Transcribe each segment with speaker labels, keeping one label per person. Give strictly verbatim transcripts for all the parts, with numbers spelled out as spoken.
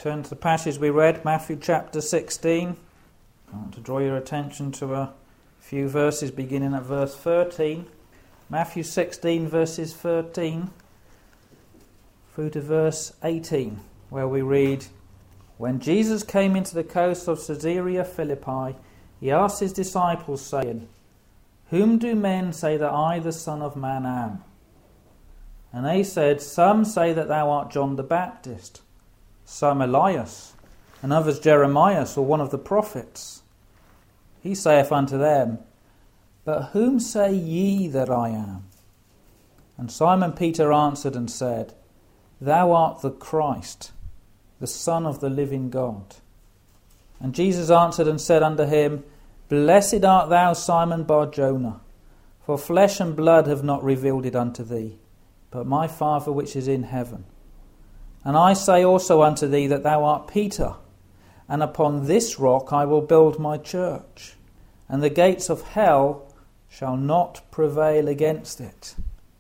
Speaker 1: Turn to the passage we read, Matthew chapter sixteen. I want to draw your attention to a few verses beginning at verse thirteen. Matthew sixteen verses thirteen through to verse eighteen, where we read, "When Jesus came into the coast of Caesarea Philippi, he asked his disciples, saying, 'Whom do men say that I, the Son of Man, am?' And they said, 'Some say that thou art John the Baptist, some Elias, and others Jeremiah or one of the prophets.' He saith unto them, 'But whom say ye that I am?' And Simon Peter answered and said, 'Thou art the Christ, the Son of the living God.' And Jesus answered and said unto him, 'Blessed art thou, Simon Bar-Jonah, for flesh and blood have not revealed it unto thee, but my Father which is in heaven. And I say also unto thee that thou art Peter, and upon this rock I will build my church, and the gates of hell shall not prevail against it.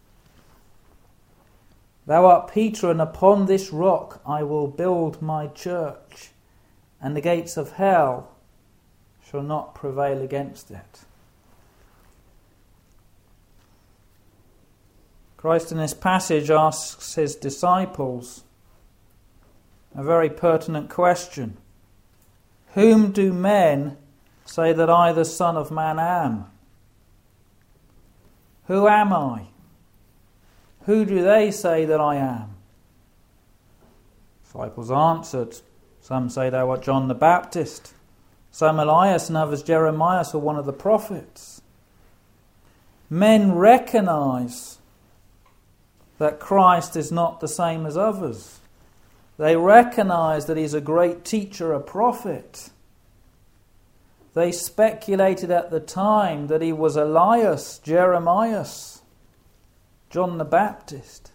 Speaker 1: Thou art Peter, and upon this rock I will build my church, and the gates of hell shall not prevail against it.'" Christ in this passage asks his disciples a very pertinent question. Whom do men say that I, the Son of Man, am? Who am I? Who do they say that I am? Disciples answered, "Some say thou art John the Baptist, some Elias, and others Jeremiah or one of the prophets." Men recognize that Christ is not the same as others. They recognize that he's a great teacher, a prophet. They speculated at the time that he was Elias, Jeremiah, John the Baptist.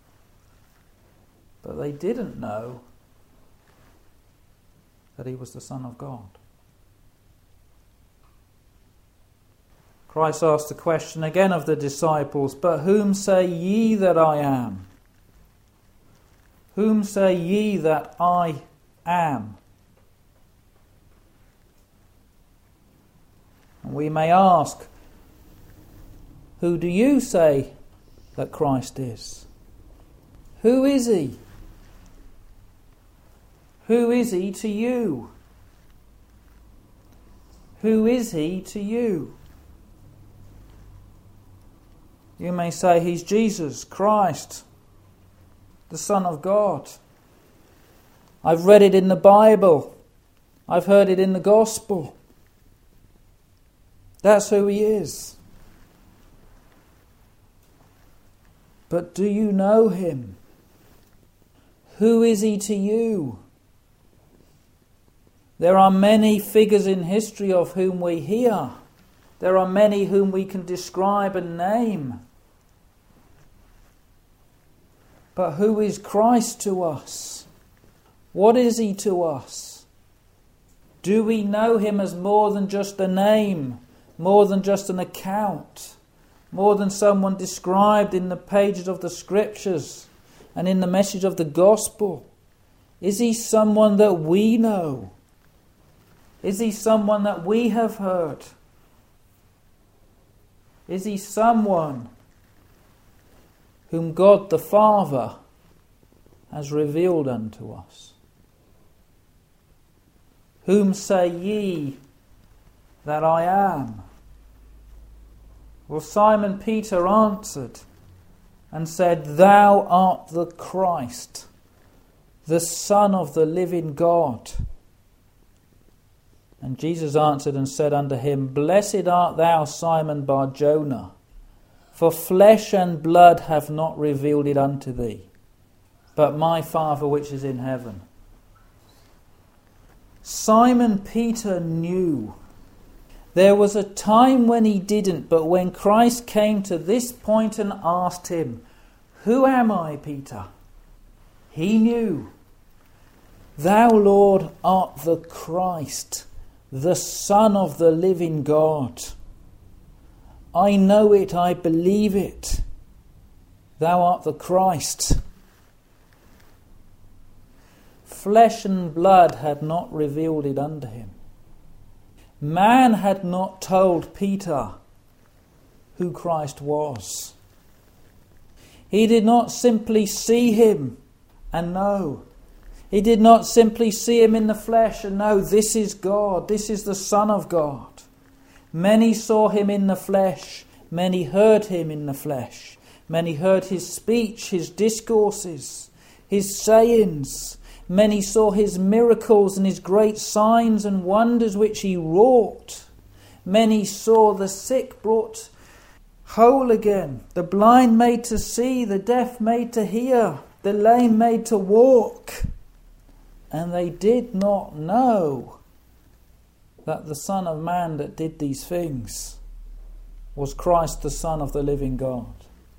Speaker 1: But they didn't know that he was the Son of God. Christ asked the question again of the disciples, "But whom say ye that I am? Whom say ye that I am?" And we may ask, who do you say that Christ is? Who is he? Who is he to you? Who is he to you? You may say he's Jesus Christ, the Son of God. I've read it in the Bible. I've heard it in the Gospel. That's who he is. But do you know him? Who is he to you? There are many figures in history of whom we hear. There are many whom we can describe and name. But who is Christ to us? What is he to us? Do we know him as more than just a name, more than just an account, more than someone described in the pages of the Scriptures and in the message of the Gospel? Is he someone that we know? Is he someone that we have heard? Is he someone whom God the Father has revealed unto us? Whom say ye that I am? Well, Simon Peter answered and said, "Thou art the Christ, the Son of the living God." And Jesus answered and said unto him, "Blessed art thou, Simon Bar-Jonah, for flesh and blood have not revealed it unto thee, but my Father which is in heaven." Simon Peter knew. There was a time when he didn't, but when Christ came to this point and asked him, "Who am I, Peter?" he knew. "Thou, Lord, art the Christ, the Son of the living God." I know it, I believe it. Thou art the Christ. flesh and blood had not revealed it unto him. Man had not told Peter who Christ was. He did not simply see him and know. He did not simply see him in the flesh and know this is God, this is the Son of God. Many saw him in the flesh, many heard him in the flesh, many heard his speech, his discourses, his sayings. Many saw his miracles and his great signs and wonders which he wrought. Many saw the sick brought whole again, the blind made to see, the deaf made to hear, the lame made to walk. And they did not know that the Son of Man that did these things was Christ, the Son of the living God.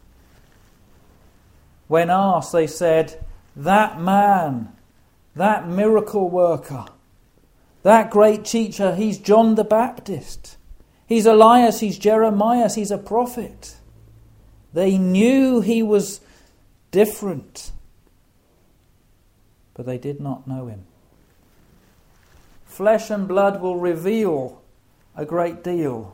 Speaker 1: When asked, they said, that man, that miracle worker, that great teacher, he's John the Baptist. He's Elias, he's Jeremiah, he's a prophet. They knew he was different, but they did not know him. Flesh and blood will reveal a great deal,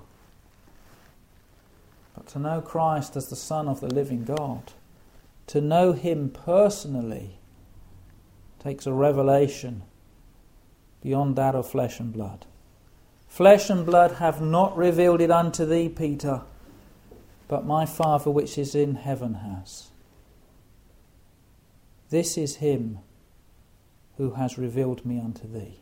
Speaker 1: but to know Christ as the Son of the living God, to know him personally, takes a revelation beyond that of flesh and blood. Flesh and blood have not revealed it unto thee, Peter, but my Father which is in heaven has. This is him who has revealed me unto thee.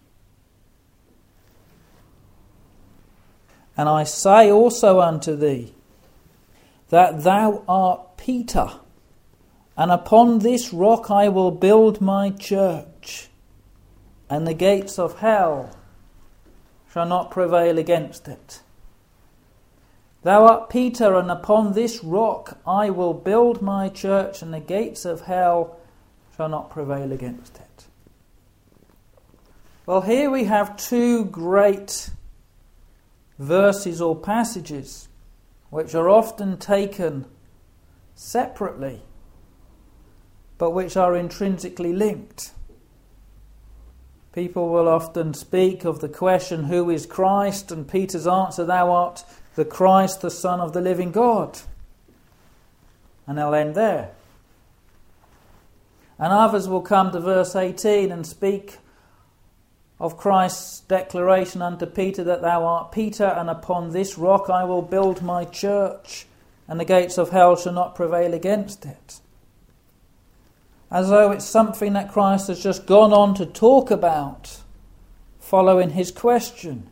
Speaker 1: And I say also unto thee, that thou art Peter, and upon this rock I will build my church, and the gates of hell shall not prevail against it. Thou art Peter, and upon this rock I will build my church, and the gates of hell shall not prevail against it. Well, here we have two great verses or passages which are often taken separately, but which are intrinsically linked. People will often speak of the question, who is Christ? And Peter's answer, thou art the Christ, the Son of the living God. And they'll end there. And others will come to verse eighteen and speak of Christ's declaration unto Peter, that thou art Peter, and upon this rock I will build my church, and the gates of hell shall not prevail against it. As though it's something that Christ has just gone on to talk about, following his question.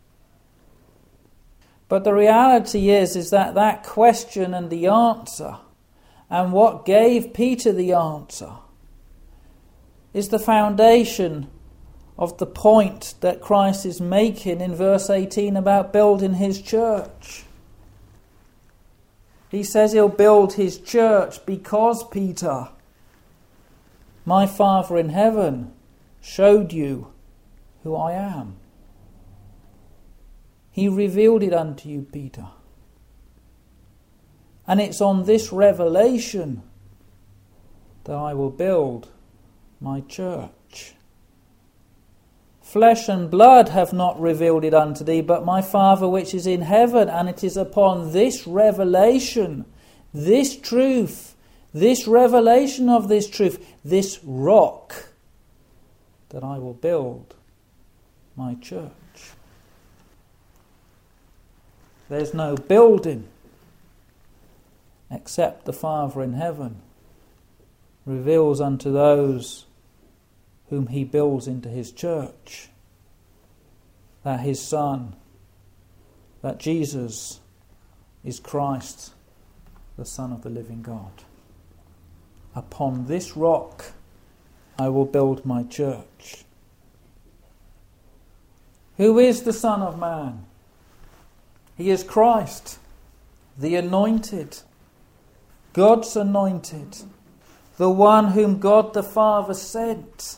Speaker 1: But the reality is, is that that question and the answer, and what gave Peter the answer, is the foundation of the point that Christ is making in verse eighteen about building his church. He says he'll build his church because, Peter, my Father in heaven showed you who I am. He revealed it unto you, Peter. And it's on this revelation that I will build my church. Flesh and blood have not revealed it unto thee, but my Father which is in heaven. And it is upon this revelation, this truth, this revelation of this truth, this rock, that I will build my church. There's no building except the Father in heaven reveals unto those whom he builds into his church, that his Son, that Jesus is Christ, the Son of the living God. Upon this rock I will build my church. Who is the Son of Man? He is Christ, the anointed, God's anointed, the one whom God the Father sent,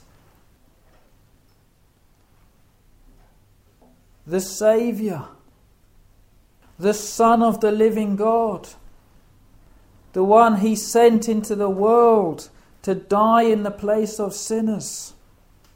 Speaker 1: the Saviour, the Son of the living God, the one he sent into the world to die in the place of sinners,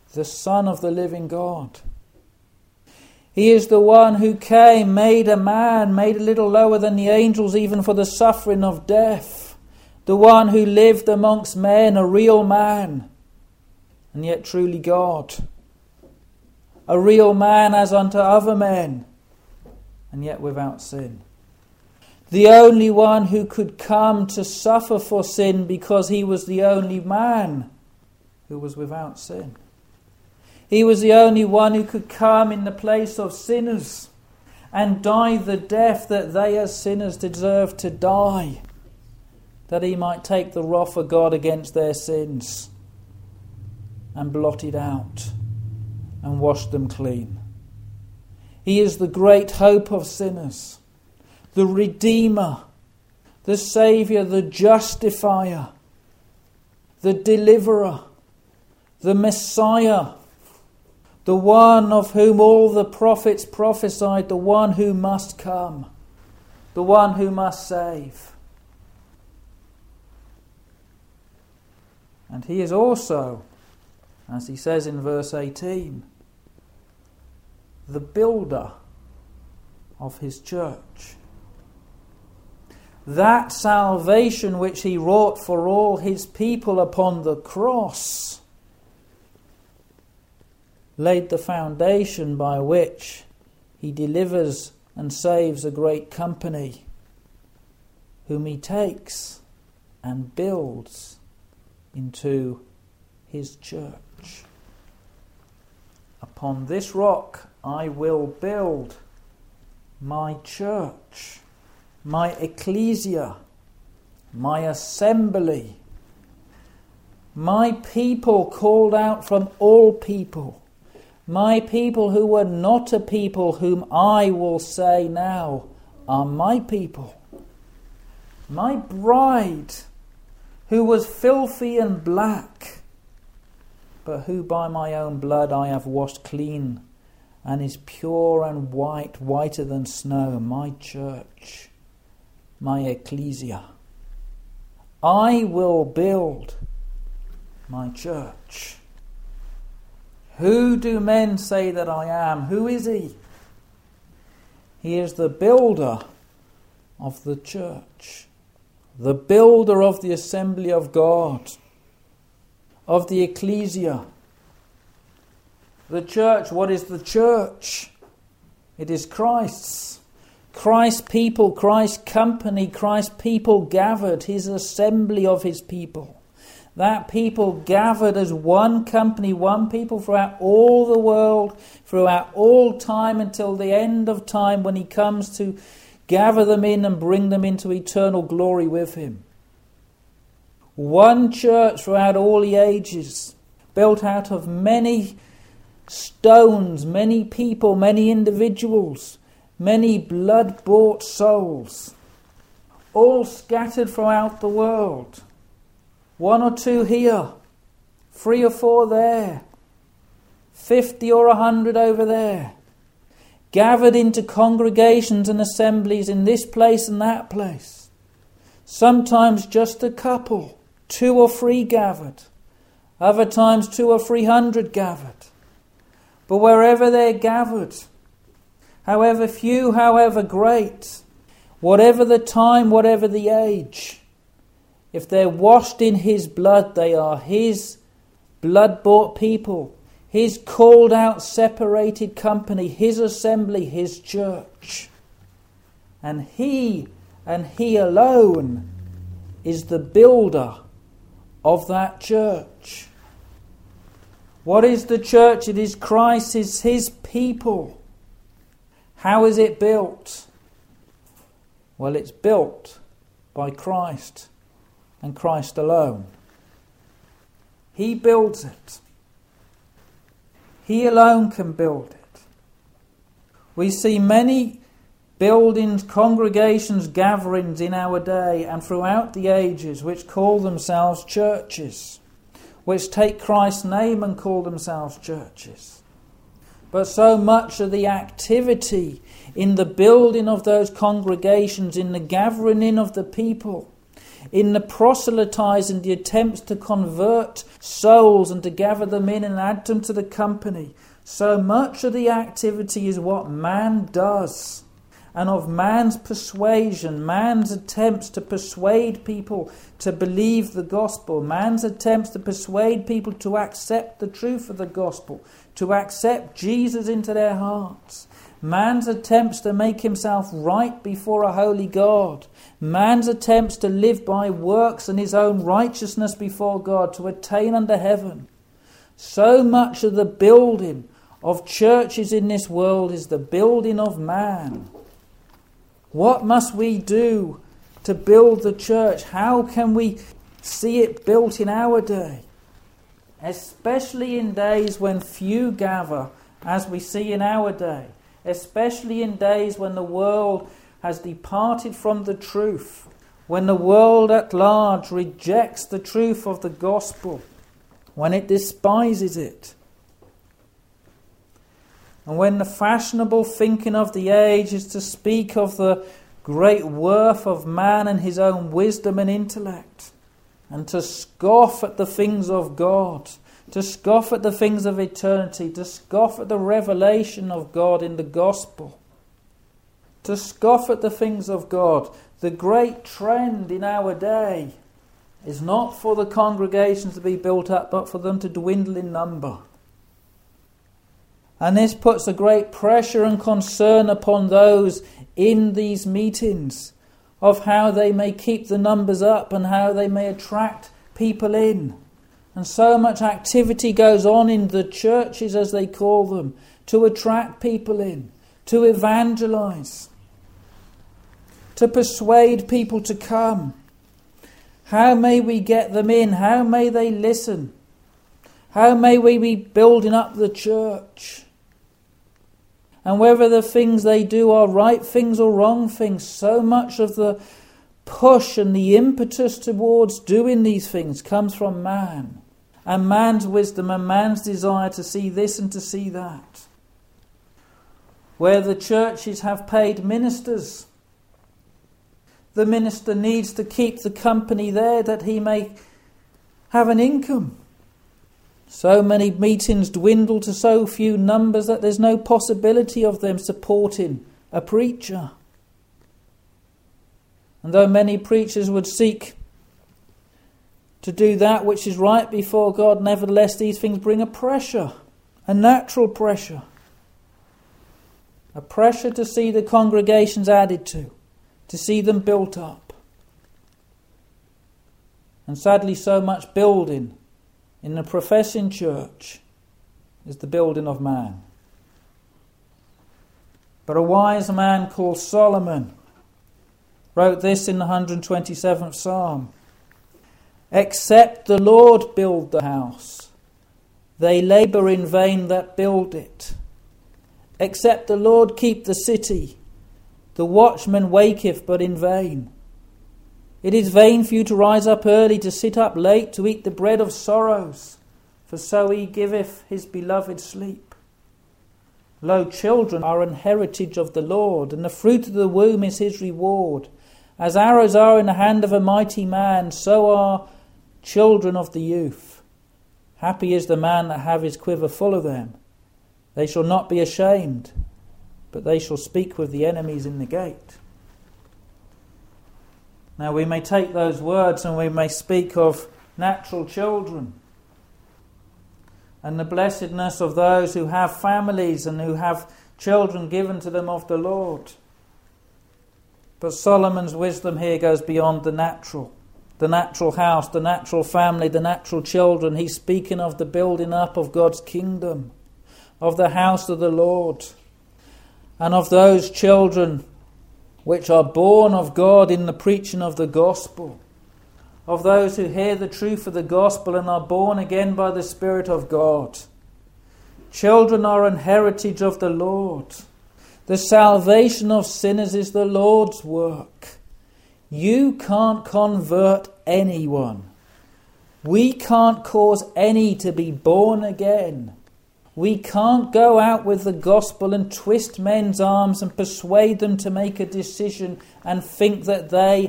Speaker 1: the Son of the living God. He is the one who came, made a man, made a little lower than the angels even for the suffering of death. The one who lived amongst men, a real man, and yet truly God. A real man as unto other men, and yet without sin. The only one who could come to suffer for sin because he was the only man who was without sin. He was the only one who could come in the place of sinners and die the death that they as sinners deserve to die, that he might take the wrath of God against their sins and blot it out and wash them clean. He is the great hope of sinners, the Redeemer, the Saviour, the Justifier, the Deliverer, the Messiah, the one of whom all the prophets prophesied, the one who must come, the one who must save. And he is also, as he says in verse eighteen, the builder of his church. That salvation which he wrought for all his people upon the cross laid the foundation by which he delivers and saves a great company, whom he takes and builds into his church. Upon this rock I will build my church, my ecclesia, my assembly, my people called out from all people, my people who were not a people, whom I will say now are my people. My bride, who was filthy and black, but who by my own blood I have washed clean, and is pure and white, whiter than snow, my church, my ecclesia. I will build my church. Who do men say that I am? Who is he? He is the builder of the church, the builder of the assembly of God, of the ecclesia. The church, what is the church? It is Christ's. Christ's people, Christ's company, Christ's people gathered, his assembly of his people. That people gathered as one company, one people throughout all the world, throughout all time until the end of time, when he comes to gather them in and bring them into eternal glory with him. One church throughout all the ages, built out of many stones, many people, many individuals, many blood-bought souls, all scattered throughout the world. One or two here, three or four there, fifty or a hundred over there, gathered into congregations and assemblies in this place and that place. Sometimes just a couple, two or three gathered, other times two or three hundred gathered. But wherever they're gathered, however few, however great, whatever the time, whatever the age, if they're washed in his blood, they are his blood-bought people, his called-out, separated company, his assembly, his church. And he, and he alone, is the builder of that church. What is the church? It is Christ, it's his people. How is it built? Well, it's built by Christ and Christ alone. He builds it. He alone can build it. We see many buildings, congregations, gatherings in our day and throughout the ages which call themselves churches, which take Christ's name and call themselves churches. But so much of the activity in the building of those congregations, in the gathering in of the people, in the proselytizing, the attempts to convert souls and to gather them in and add them to the company. So much of the activity is what man does, and of man's persuasion, man's attempts to persuade people to believe the gospel, man's attempts to persuade people to accept the truth of the gospel, to accept Jesus into their hearts, man's attempts to make himself right before a holy God, man's attempts to live by works and his own righteousness before God to attain unto heaven. So much of the building of churches in this world is the building of man. What must we do to build the church? How can we see it built in our day? Especially in days when few gather, as we see in our day. Especially in days when the world has departed from the truth. When the world at large rejects the truth of the gospel. When it despises it. And when the fashionable thinking of the age is to speak of the great worth of man and his own wisdom and intellect, and to scoff at the things of God, to scoff at the things of eternity, to scoff at the revelation of God in the gospel, to scoff at the things of God, the great trend in our day is not for the congregations to be built up, but for them to dwindle in number. And this puts a great pressure and concern upon those in these meetings of how they may keep the numbers up and how they may attract people in. And so much activity goes on in the churches, as they call them, to attract people in, to evangelize, to persuade people to come. How may we get them in? How may they listen? How may we be building up the church? And whether the things they do are right things or wrong things, so much of the push and the impetus towards doing these things comes from man. And man's wisdom and man's desire to see this and to see that. Where the churches have paid ministers, the minister needs to keep the company there that he may have an income. So many meetings dwindle to so few numbers that there's no possibility of them supporting a preacher. And though many preachers would seek to do that which is right before God, nevertheless these things bring a pressure, a natural pressure. A pressure to see the congregations added to, to see them built up. And sadly so much building in the professing church is the building of man. But a wise man called Solomon wrote this in the one hundred twenty-seventh Psalm. Except the Lord build the house, they labour in vain that build it. Except the Lord keep the city, the watchman waketh but in vain. It is vain for you to rise up early, to sit up late, to eat the bread of sorrows, for so he giveth his beloved sleep. Lo, children are an heritage of the Lord, and the fruit of the womb is his reward. As arrows are in the hand of a mighty man, so are children of the youth. Happy is the man that have his quiver full of them. They shall not be ashamed, but they shall speak with the enemies in the gate. Now we may take those words and we may speak of natural children and the blessedness of those who have families and who have children given to them of the Lord. But Solomon's wisdom here goes beyond the natural. The natural house, the natural family, the natural children. He's speaking of the building up of God's kingdom, of the house of the Lord, and of those children which are born of God in the preaching of the gospel, of those who hear the truth of the gospel and are born again by the Spirit of God. Children are an heritage of the Lord. The salvation of sinners is the Lord's work. You can't convert anyone. We can't cause any to be born again. We can't go out with the gospel and twist men's arms and persuade them to make a decision and think that they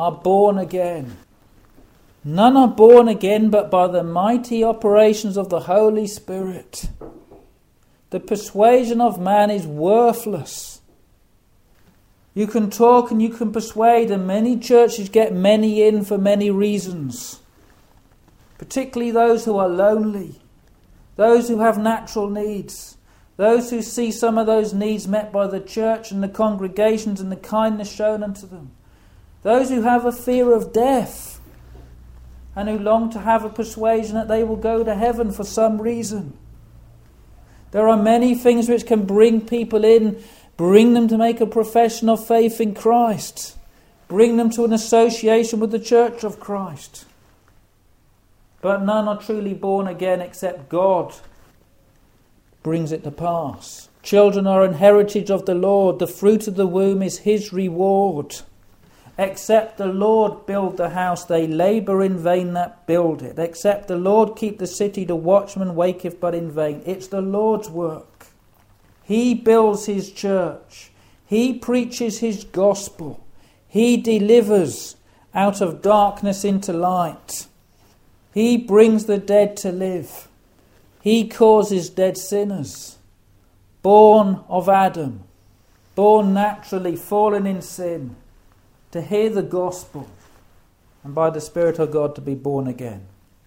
Speaker 1: are born again. None are born again but by the mighty operations of the Holy Spirit. The persuasion of man is worthless. You can talk and you can persuade, and many churches get many in for many reasons. Particularly those who are lonely, those who have natural needs, those who see some of those needs met by the church and the congregations and the kindness shown unto them. Those who have a fear of death and who long to have a persuasion that they will go to heaven for some reason. There are many things which can bring people in, bring them to make a profession of faith in Christ, bring them to an association with the Church of Christ. But none are truly born again except God brings it to pass. Children are an heritage of the Lord. The fruit of the womb is his reward. Except the Lord build the house, they labour in vain that build it. Except the Lord keep the city, the watchman waketh but in vain. It's the Lord's work. He builds his church. He preaches his gospel. He delivers out of darkness into light. He brings the dead to live. He causes dead sinners, born of Adam, born naturally, fallen in sin, to hear the gospel and by the Spirit of God to be born again.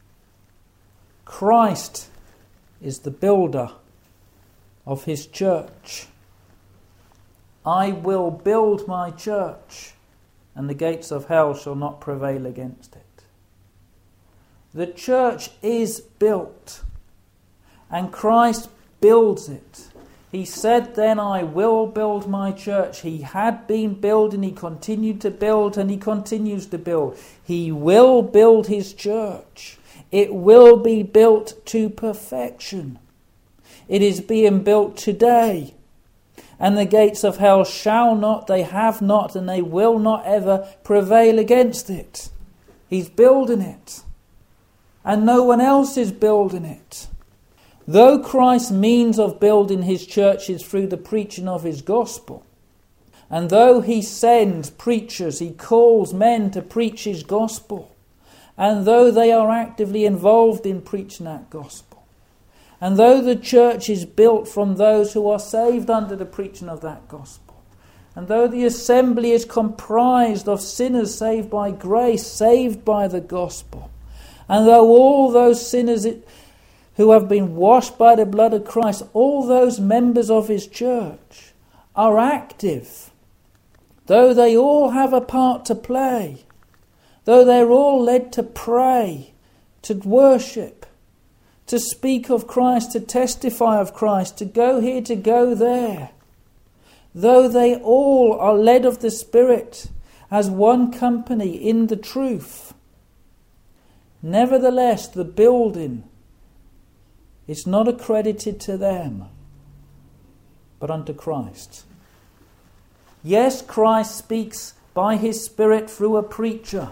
Speaker 1: Christ is the builder of his church. I will build my church, and the gates of hell shall not prevail against it. The church is built, and Christ builds it. He said, then I will build my church. He had been building, he continued to build, and he continues to build. He will build his church. It will be built to perfection. It is being built today. And the gates of hell shall not, they have not, and they will not ever prevail against it. He's building it. And no one else is building it. Though Christ's means of building his church is through the preaching of his gospel, and though he sends preachers, he calls men to preach his gospel, and though they are actively involved in preaching that gospel, and though the church is built from those who are saved under the preaching of that gospel, and though the assembly is comprised of sinners saved by grace, saved by the gospel, and though all those sinners who have been washed by the blood of Christ, all those members of his church are active, though they all have a part to play, though they're all led to pray, to worship, to speak of Christ, to testify of Christ, to go here, to go there, though they all are led of the Spirit as one company in the truth, nevertheless the building is not accredited to them, but unto Christ. Yes, Christ speaks by his Spirit through a preacher,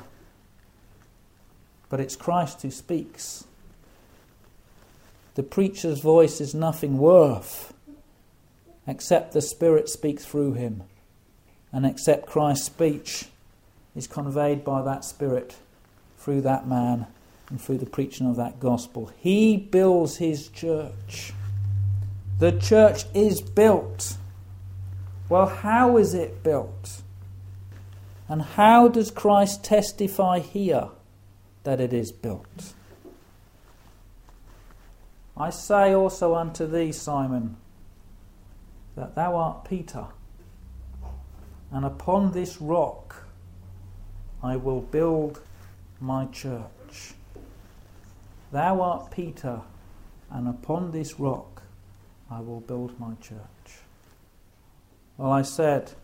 Speaker 1: but it's Christ who speaks. The preacher's voice is nothing worth, except the Spirit speaks through him, and except Christ's speech is conveyed by that Spirit through that man and through the preaching of that gospel. He builds his church. The church is built. Well, how is it built? And how does Christ testify here that it is built? I say also unto thee, Simon, that thou art Peter, and upon this rock I will build my church. Thou art Peter, and upon this rock I will build my church. Well, I said,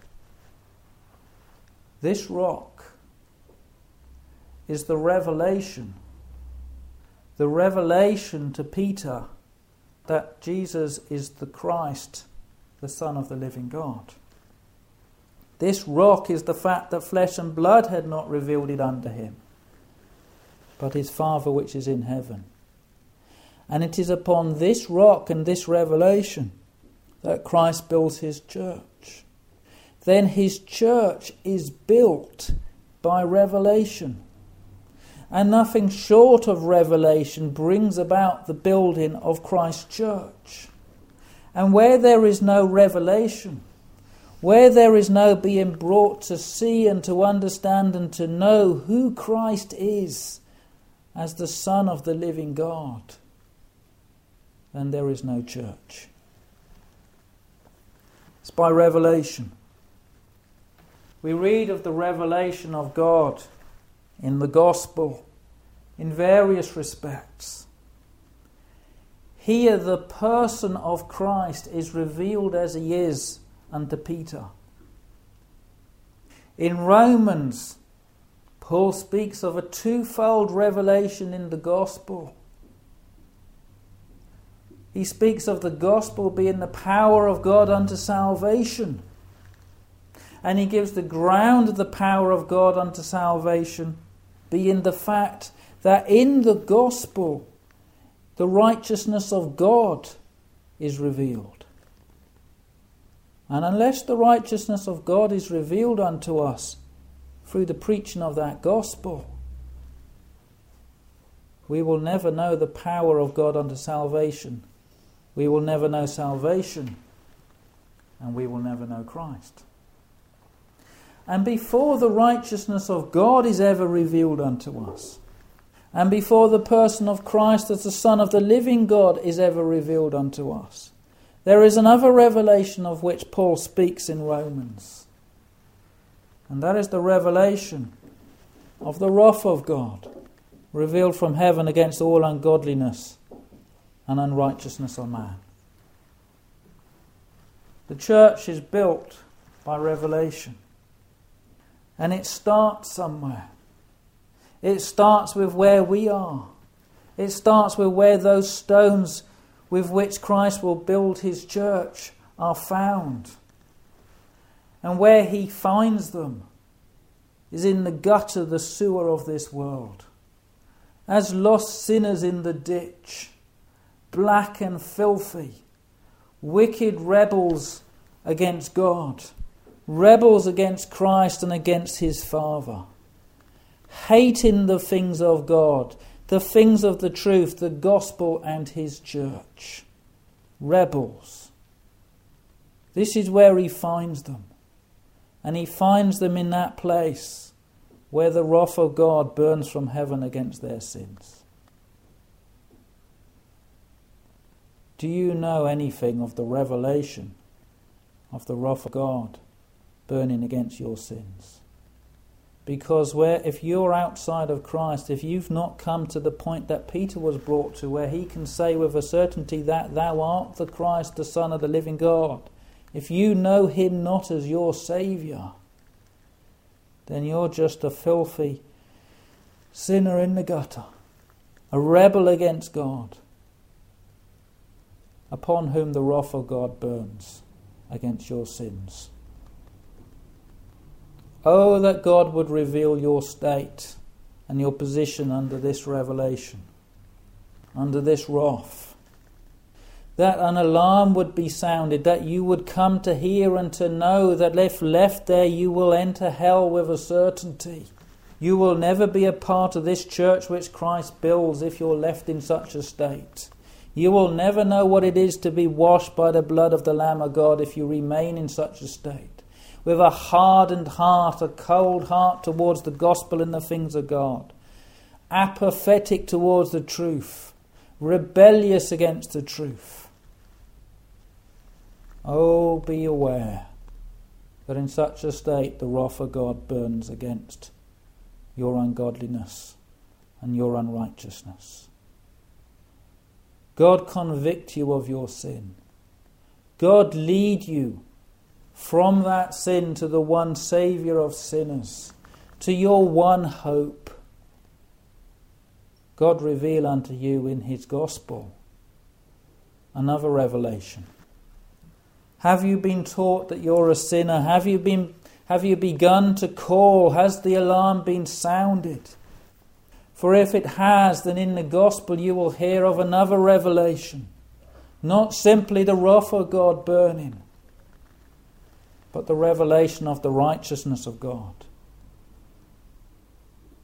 Speaker 1: this rock is the revelation, the revelation to Peter that Jesus is the Christ, the Son of the living God. This rock is the fact that flesh and blood had not revealed it unto him, but his Father which is in heaven. And it is upon this rock and this revelation that Christ builds his church. Then his church is built by revelation. And nothing short of revelation brings about the building of Christ's church. And where there is no revelation, where there is no being brought to see and to understand and to know who Christ is as the Son of the living God, then there is no church. It's by revelation. We read of the revelation of God in the gospel in various respects. Here the person of Christ is revealed as he is unto Peter. In Romans, Paul speaks of a twofold revelation in the gospel. He speaks of the gospel being the power of God unto salvation. And he gives the ground of the power of God unto salvation being the fact that in the gospel the righteousness of God is revealed. And unless the righteousness of God is revealed unto us through the preaching of that gospel, we will never know the power of God unto salvation. We will never know salvation, and we will never know Christ. And before the righteousness of God is ever revealed unto us, and before the person of Christ as the Son of the living God is ever revealed unto us, there is another revelation of which Paul speaks in Romans. And that is the revelation of the wrath of God, revealed from heaven against all ungodliness and unrighteousness of man. The church is built by revelation. And it starts somewhere. It starts with where we are. It starts with where those stones with which Christ will build his church are found. And where he finds them is in the gutter, the sewer of this world. As lost sinners in the ditch, black and filthy, wicked rebels against God, rebels against Christ and against his Father, hating the things of God, the things of the truth, the gospel and his church. Rebels. This is where he finds them. And he finds them in that place where the wrath of God burns from heaven against their sins. Do you know anything of the revelation of the wrath of God burning against your sins? Because where, if you're outside of Christ, if you've not come to the point that Peter was brought to, where he can say with a certainty that thou art the Christ, the Son of the living God, if you know him not as your Saviour, then you're just a filthy sinner in the gutter, a rebel against God, upon whom the wrath of God burns against your sins. Oh, that God would reveal your state and your position under this revelation, under this wrath. That an alarm would be sounded, that you would come to hear and to know that if left there you will enter hell with a certainty. You will never be a part of this church which Christ builds if you're left in such a state. You will never know what it is to be washed by the blood of the Lamb of God if you remain in such a state. With a hardened heart, a cold heart towards the gospel and the things of God. Apathetic towards the truth. Rebellious against the truth. Oh, be aware that in such a state the wrath of God burns against your ungodliness and your unrighteousness. God convict you of your sin. God lead you from that sin to the one Saviour of sinners, to your one hope. God reveal unto you in his gospel another revelation. Have you been taught that you're a sinner? Have you been, have you begun to call? Has the alarm been sounded? For if it has, then in the gospel you will hear of another revelation. Not simply the wrath of God burning, but the revelation of the righteousness of God.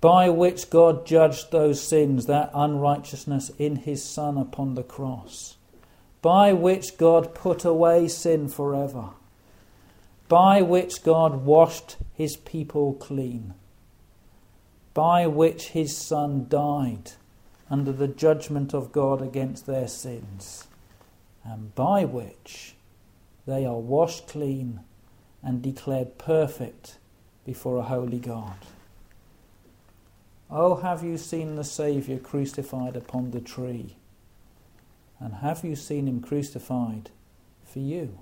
Speaker 1: by which God judged those sins, that unrighteousness in his Son upon the cross, by which God put away sin forever, by which God washed his people clean, by which his Son died under the judgment of God against their sins, and by which they are washed clean and declared perfect before a holy God. Oh, have you seen the Saviour crucified upon the tree? And have you seen him crucified for you?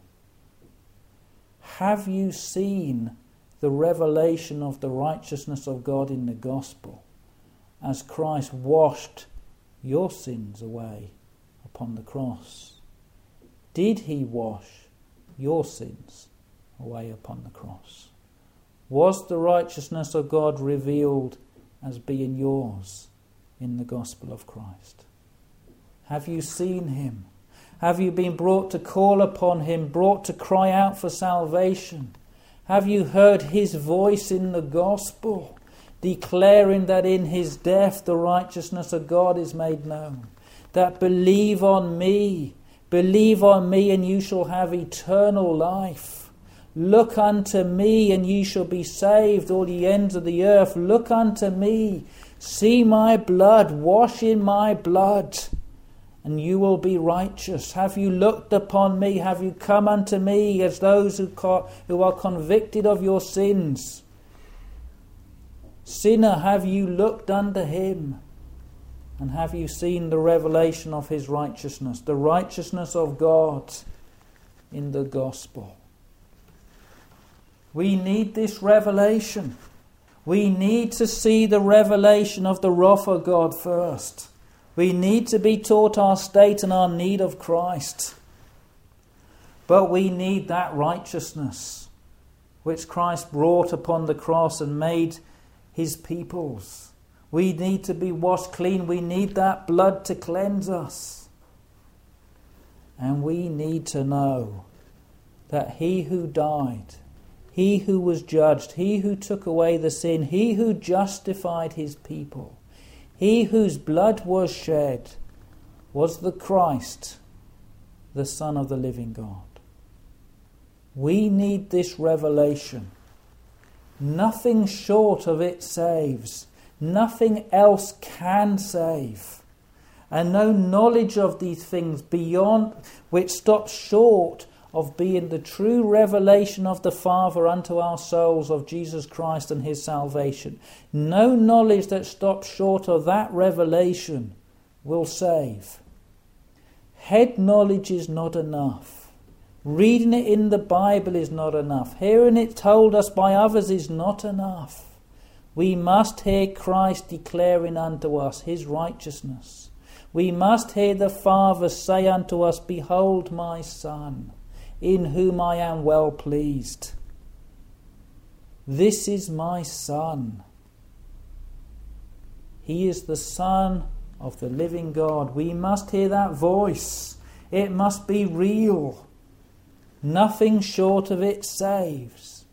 Speaker 1: Have you seen the revelation of the righteousness of God in the gospel as Christ washed your sins away upon the cross? Did he wash your sins away upon the cross? Was the righteousness of God revealed as being yours in the gospel of Christ? Have you seen him? Have you been brought to call upon him, brought to cry out for salvation? Have you heard his voice in the gospel, declaring that in his death the righteousness of God is made known? That believe on me, believe on me and you shall have eternal life. Look unto me and ye shall be saved, all ye ends of the earth. Look unto me, see my blood, wash in my blood, and you will be righteous. Have you looked upon me? Have you come unto me as those who, co- who are convicted of your sins? Sinner, have you looked unto him? And have you seen the revelation of his righteousness, the righteousness of God in the gospel? We need this revelation. We need to see the revelation of the wrath of God first. We need to be taught our state and our need of Christ. But we need that righteousness which Christ brought upon the cross and made his people's. We need to be washed clean. We need that blood to cleanse us. And we need to know that he who died, he who was judged, he who took away the sin, he who justified his people, he whose blood was shed, was the Christ, the Son of the living God. We need this revelation. Nothing short of it saves. Nothing else can save. And no knowledge of these things beyond which stops short of being the true revelation of the Father unto our souls of Jesus Christ and his salvation. No knowledge that stops short of that revelation will save. Head knowledge is not enough. Reading it in the Bible is not enough. Hearing it told us by others is not enough. We must hear Christ declaring unto us his righteousness. We must hear the Father say unto us, Behold my Son, in whom I am well pleased. This is my Son. He is the Son of the living God. We must hear that voice. It must be real. Nothing short of it saves.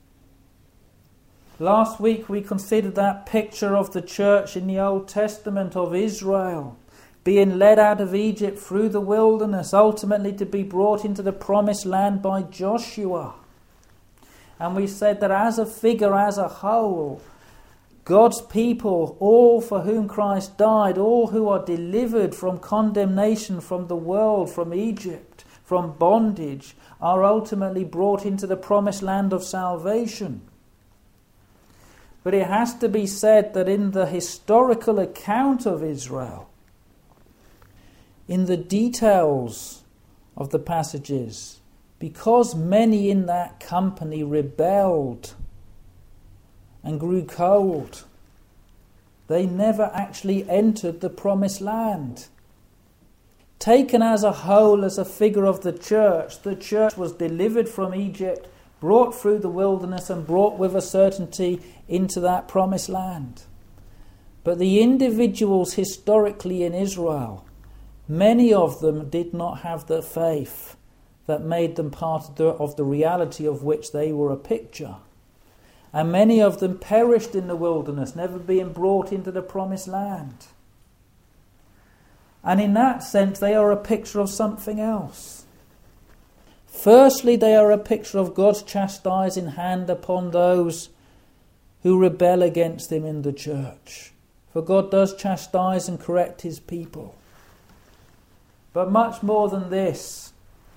Speaker 1: Last week we considered that picture of the church in the Old Testament of Israel being led out of Egypt through the wilderness, ultimately to be brought into the promised land by Joshua. And we said that as a figure, as a whole, God's people, all for whom Christ died, all who are delivered from condemnation from the world, from Egypt, from bondage, are ultimately brought into the promised land of salvation. But it has to be said that in the historical account of Israel, in the details of the passages, because many in that company rebelled and grew cold, they never actually entered the promised land. Taken as a whole, as a figure of the church, the church was delivered from Egypt, brought through the wilderness and brought with a certainty into that promised land. But the individuals historically in Israel, many of them did not have the faith that made them part of the, of the reality of which they were a picture. And many of them perished in the wilderness, never being brought into the promised land. And in that sense, they are a picture of something else. Firstly, they are a picture of God's chastising hand upon those who rebel against him in the church. For God does chastise and correct his people. But much more than this,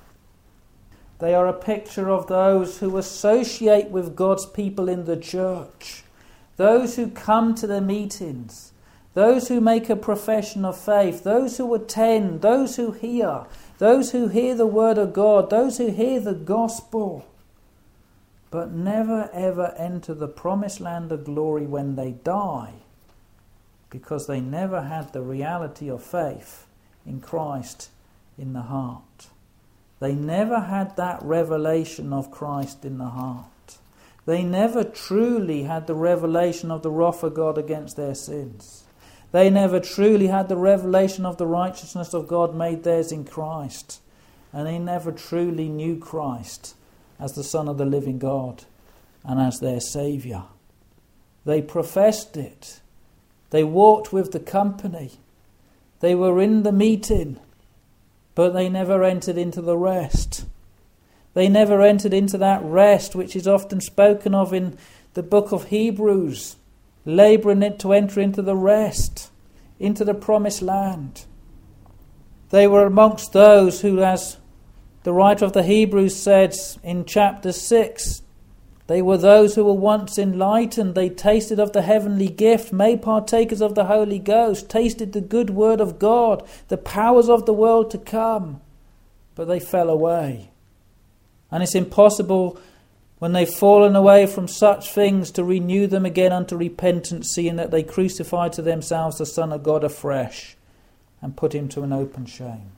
Speaker 1: they are a picture of those who associate with God's people in the church, those who come to the meetings, those who make a profession of faith, those who attend, those who hear, those who hear the word of God, those who hear the gospel, but never ever enter the promised land of glory when they die, because they never had the reality of faith in Christ in the heart. They never had that revelation of Christ in the heart. They never truly had the revelation of the wrath of God against their sins. They never truly had the revelation of the righteousness of God made theirs in Christ. And they never truly knew Christ as the Son of the living God and as their Saviour. They professed it. They walked with the company. They were in the meeting, but they never entered into the rest. They never entered into that rest which is often spoken of in the book of Hebrews, labouring it to enter into the rest, into the promised land. They were amongst those who, as the writer of the Hebrews said in chapter six, they were those who were once enlightened. They tasted of the heavenly gift, made partakers of the Holy Ghost, tasted the good word of God, the powers of the world to come. But they fell away. And it's impossible when they've fallen away from such things to renew them again unto repentance, seeing that they crucified to themselves the Son of God afresh and put him to an open shame.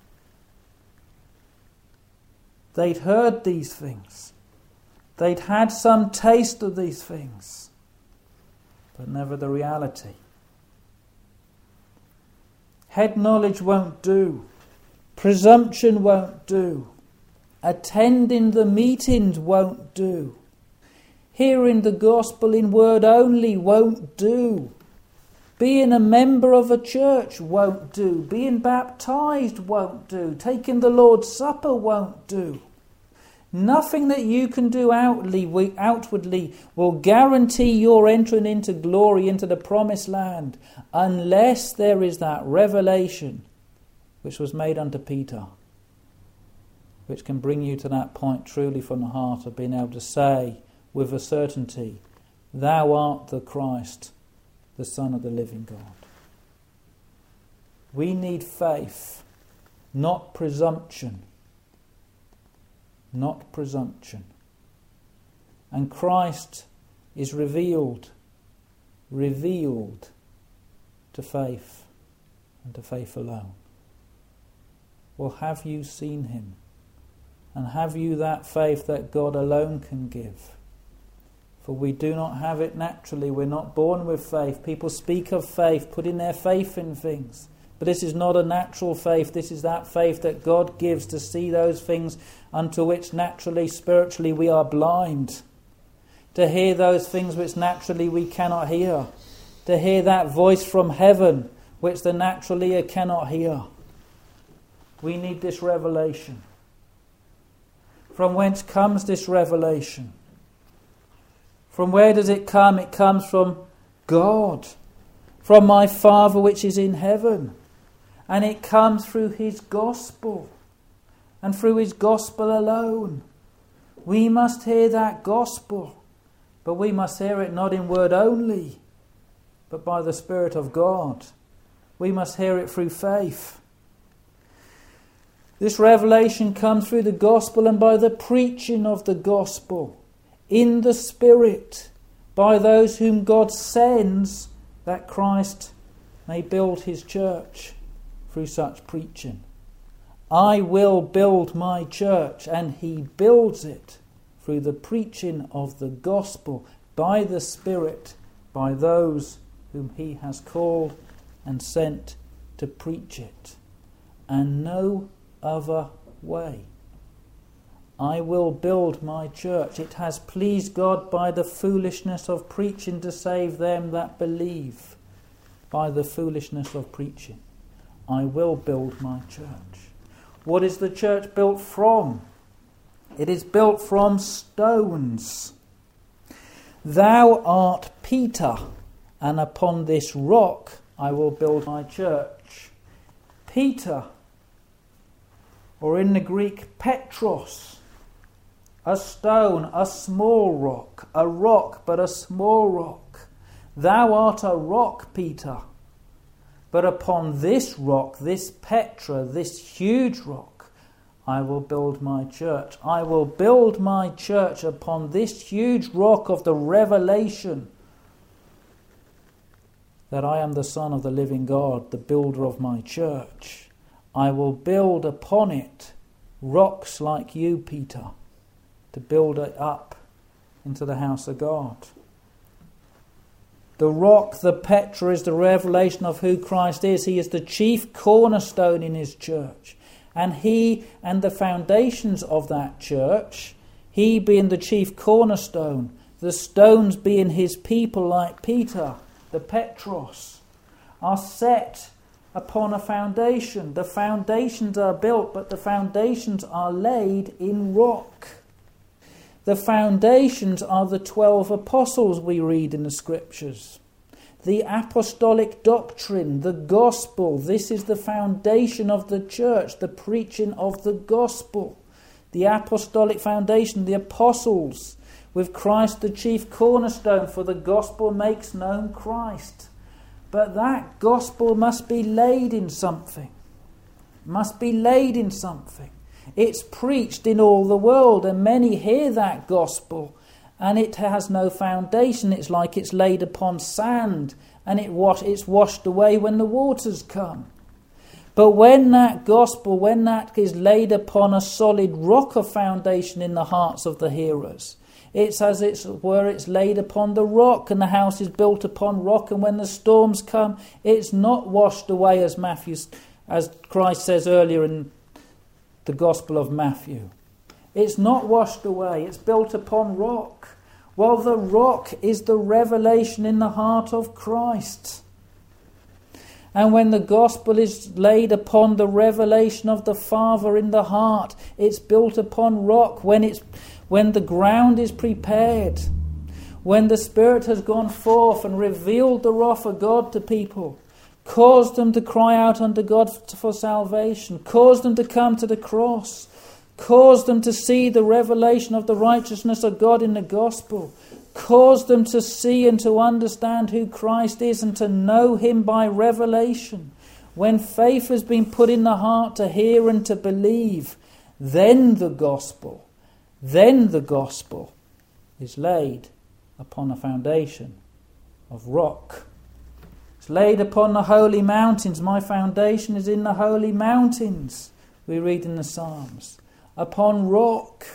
Speaker 1: They'd heard these things. They'd had some taste of these things, but never the reality. Head knowledge won't do. Presumption won't do. Attending the meetings won't do. Hearing the gospel in word only won't do. Being a member of a church won't do. Being baptized won't do. Taking the Lord's Supper won't do. Nothing that you can do outwardly, outwardly will guarantee your entering into glory, into the promised land, unless there is that revelation which was made unto Peter, which can bring you to that point truly from the heart of being able to say with a certainty, Thou art the Christ, the Son of the living God. We need faith, not presumption. Not presumption. And Christ is revealed, revealed to faith and to faith alone. Well, have you seen him? And have you that faith that God alone can give? For we do not have it naturally. We're not born with faith. People speak of faith, putting their faith in things. But this is not a natural faith. This is that faith that God gives to see those things unto which naturally, spiritually we are blind. To hear those things which naturally we cannot hear. To hear that voice from heaven which the natural ear cannot hear. We need this revelation. From whence comes this revelation? From where does it come? It comes from God. From my Father which is in heaven. And it comes through his gospel. And through his gospel alone. We must hear that gospel. But we must hear it not in word only, but by the Spirit of God. We must hear it through faith. This revelation comes through the gospel and by the preaching of the gospel. In the Spirit. By those whom God sends, that Christ may build his church through such preaching. I will build my church, and he builds it through the preaching of the gospel by the Spirit, by those whom he has called and sent to preach it, and no other way. I will build my church. It has pleased God by the foolishness of preaching to save them that believe. By the foolishness of preaching, I will build my church. What is the church built from? It is built from stones. Thou art Peter, and upon this rock I will build my church. Peter, or in the Greek, Petros, a stone, a small rock, a rock but a small rock. Thou art a rock, Peter, but upon this rock, this Petra, this huge rock, I will build my church. I will build my church upon this huge rock of the revelation that I am the Son of the living God, the builder of my church. I will build upon it rocks like you, Peter, to build it up into the house of God. The rock, the Petra, is the revelation of who Christ is. He is the chief cornerstone in his church. And he and the foundations of that church, he being the chief cornerstone, the stones being his people like Peter, the Petros, are set upon a foundation. The foundations are built, but the foundations are laid in rock. The foundations are the twelve apostles we read in the scriptures. The apostolic doctrine, the gospel, this is the foundation of the church, the preaching of the gospel. The apostolic foundation, the apostles, with Christ the chief cornerstone, for the gospel makes known Christ. But that gospel must be laid in something. Must be laid in something. It's preached in all the world, and many hear that gospel, and it has no foundation. It's like it's laid upon sand, and it wash, it's washed away when the waters come. But when that gospel, when that is laid upon a solid rock of foundation in the hearts of the hearers, it's as it were it's laid upon the rock, and the house is built upon rock, and when the storms come, it's not washed away, as Matthew, as Christ says earlier in the Gospel of Matthew. It's not washed away, it's built upon rock. Well, the rock is the revelation in the heart of Christ. And when the gospel is laid upon the revelation of the Father in the heart, it's built upon rock. When it's when the ground is prepared, when the Spirit has gone forth and revealed the wrath of God to people, caused them to cry out unto God for salvation, caused them to come to the cross, caused them to see the revelation of the righteousness of God in the gospel, caused them to see and to understand who Christ is and to know him by revelation. When faith has been put in the heart to hear and to believe, then the gospel, then the gospel is laid upon a foundation of rock. It's laid upon the holy mountains. My foundation is in the holy mountains, we read in the Psalms. Upon rock.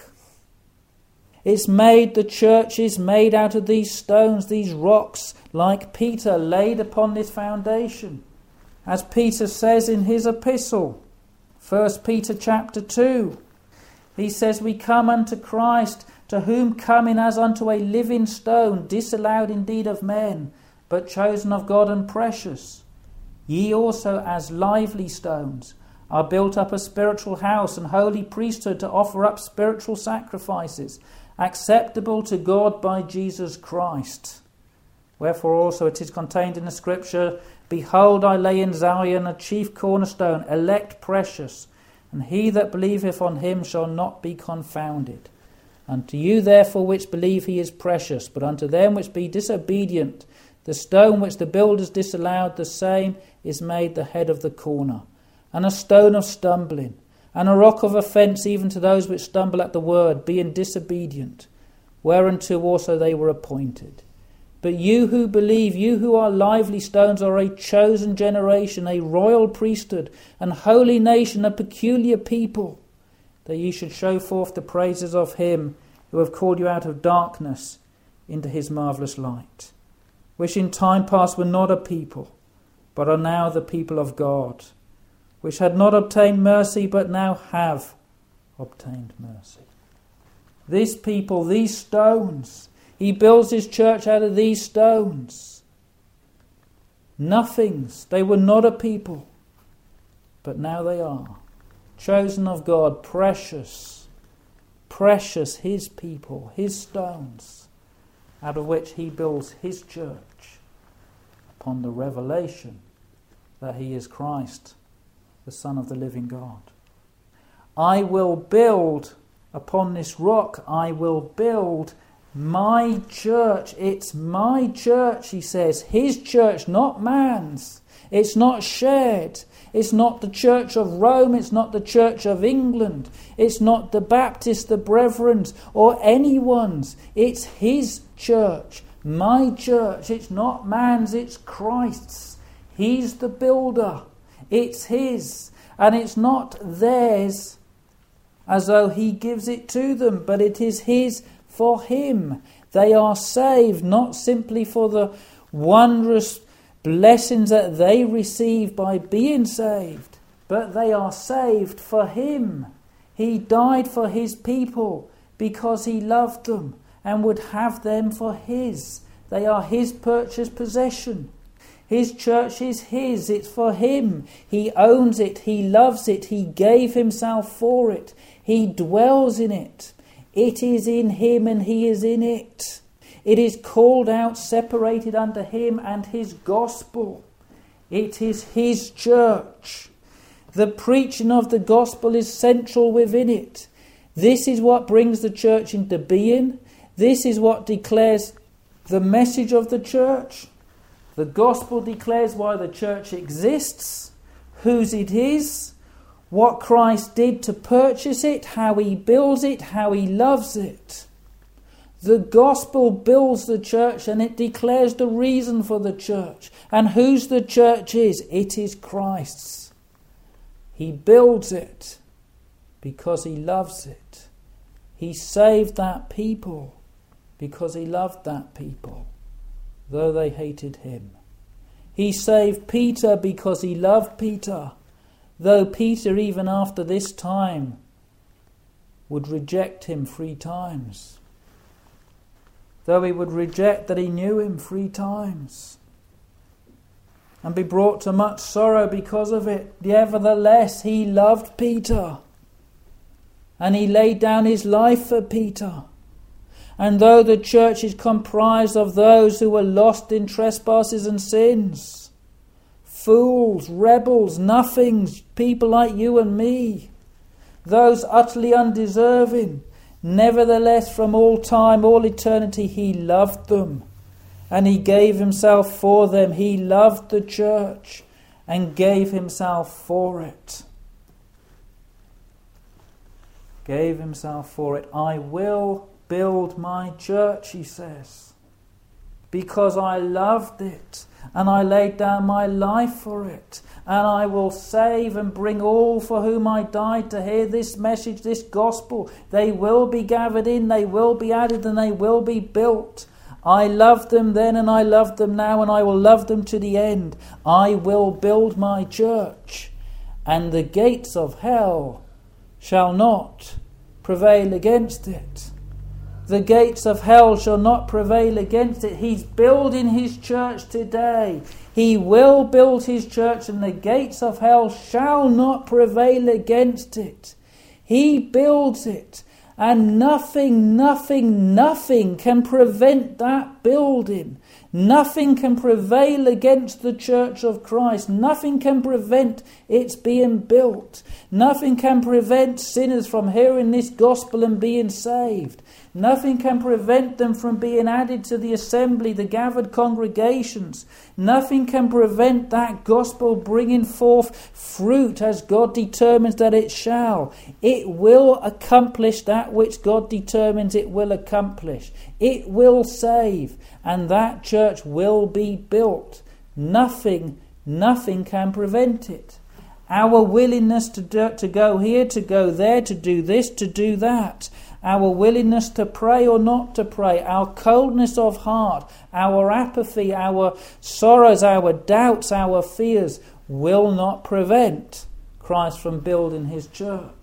Speaker 1: It's made, the church is made out of these stones, these rocks, like Peter, laid upon this foundation. As Peter says in his epistle, First Peter chapter two, he says, we come unto Christ, to whom coming as unto a living stone, disallowed indeed of men, but chosen of God and precious. Ye also as lively stones are built up a spiritual house and holy priesthood to offer up spiritual sacrifices, acceptable to God by Jesus Christ. Wherefore also it is contained in the scripture, behold, I lay in Zion a chief cornerstone, elect precious, and he that believeth on him shall not be confounded. Unto you therefore which believe he is precious, but unto them which be disobedient, the stone which the builders disallowed, the same is made the head of the corner, and a stone of stumbling, and a rock of offence even to those which stumble at the word, being disobedient, whereunto also they were appointed. But you who believe, you who are lively stones, are a chosen generation, a royal priesthood, an holy nation, a peculiar people, that ye should show forth the praises of him who have called you out of darkness into his marvellous light, which in time past were not a people, but are now the people of God, which had not obtained mercy, but now have obtained mercy. This people, these stones. He builds his church out of these stones. Nothings. They were not a people. But now they are. Chosen of God, precious. Precious, his people, his stones, out of which he builds his church upon the revelation that he is Christ, the Son of the living God. I will build upon this rock, I will build my church. It's my church, he says. His church, not man's. It's not shared. It's not the Church of Rome. It's not the Church of England. It's not the Baptists, the Brethrens, or anyone's. It's his church, my church. It's not man's, it's Christ's. He's the builder. It's his. And it's not theirs as though he gives it to them, but it is his for him. They are saved not simply for the wondrous blessings that they receive by being saved, but they are saved for him. He died for his people because he loved them and would have them for his. They are his purchased possession. His church is his. It's for him. He owns it. He loves it. He gave himself for it. He dwells in it. It is in him and he is in it. It is called out, separated unto him and his gospel. It is his church. The preaching of the gospel is central within it. This is what brings the church into being. This is what declares the message of the church. The gospel declares why the church exists, whose it is, what Christ did to purchase it, how he builds it, how he loves it. The gospel builds the church and it declares the reason for the church. And whose the church is? It is Christ's. He builds it because he loves it. He saved that people because he loved that people, though they hated him. He saved Peter because he loved Peter, though Peter, even after this time, would reject him three times. Though he would reject that he knew him three times and be brought to much sorrow because of it, nevertheless he loved Peter and he laid down his life for Peter. And though the church is comprised of those who were lost in trespasses and sins, fools, rebels, nothings, people like you and me, those utterly undeserving, nevertheless, from all time, all eternity, he loved them and he gave himself for them. He loved the church and gave himself for it. Gave himself for it. I will build my church, he says, because I loved it and I laid down my life for it. And I will save and bring all for whom I died to hear this message, this gospel. They will be gathered in, they will be added, and they will be built. I loved them then and I love them now, and I will love them to the end. I will build my church, and the gates of hell shall not prevail against it. The gates of hell shall not prevail against it. He's building his church today. He will build his church, and the gates of hell shall not prevail against it. He builds it, and nothing, nothing, nothing can prevent that building. Nothing can prevail against the church of Christ. Nothing can prevent its being built. Nothing can prevent sinners from hearing this gospel and being saved. Nothing can prevent them from being added to the assembly, the gathered congregations. Nothing can prevent that gospel bringing forth fruit as God determines that it shall. It will accomplish that which God determines it will accomplish. It will save, and that church will be built. Nothing, nothing can prevent it. Our willingness to do, to go here, to go there, to do this, to do that, our willingness to pray or not to pray, our coldness of heart, our apathy, our sorrows, our doubts, our fears will not prevent Christ from building his church.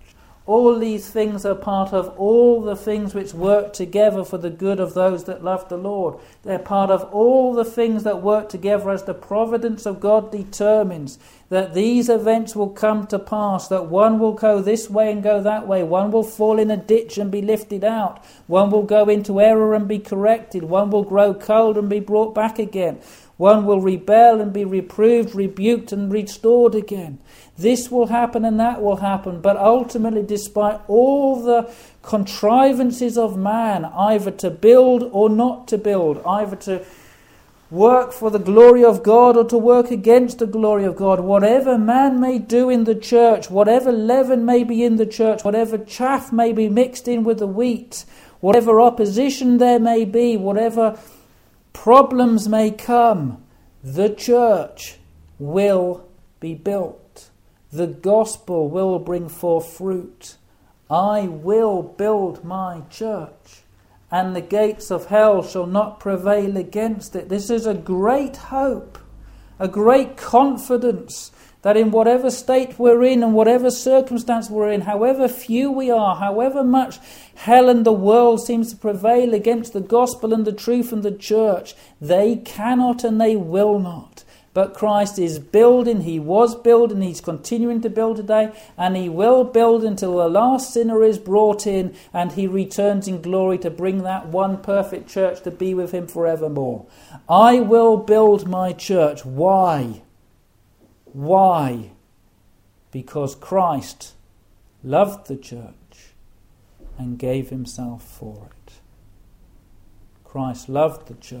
Speaker 1: All these things are part of all the things which work together for the good of those that love the Lord. They're part of all the things that work together as the providence of God determines that these events will come to pass, that one will go this way and go that way, one will fall in a ditch and be lifted out, one will go into error and be corrected, one will grow cold and be brought back again, one will rebel and be reproved, rebuked and restored again. This will happen and that will happen, but ultimately, despite all the contrivances of man, either to build or not to build, either to work for the glory of God or to work against the glory of God, whatever man may do in the church, whatever leaven may be in the church, whatever chaff may be mixed in with the wheat, whatever opposition there may be, whatever problems may come, the church will be built. The gospel will bring forth fruit. I will build my church, and the gates of hell shall not prevail against it. This is a great hope, a great confidence that in whatever state we're in and whatever circumstance we're in, however few we are, however much hell and the world seems to prevail against the gospel and the truth and the church, they cannot and they will not. But Christ is building, he was building, he's continuing to build today, and he will build until the last sinner is brought in and he returns in glory to bring that one perfect church to be with him forevermore. I will build my church. Why? Why? Because Christ loved the church and gave himself for it. Christ loved the church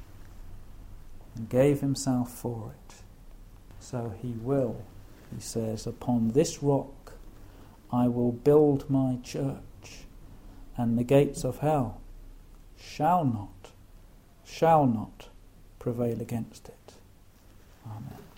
Speaker 1: and gave himself for it. So he will, he says, upon this rock I will build my church, and the gates of hell shall not, shall not prevail against it. Amen.